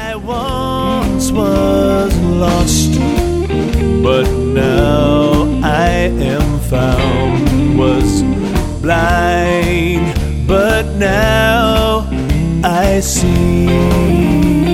I once was lost, but now I am found. Was blind, but now I see.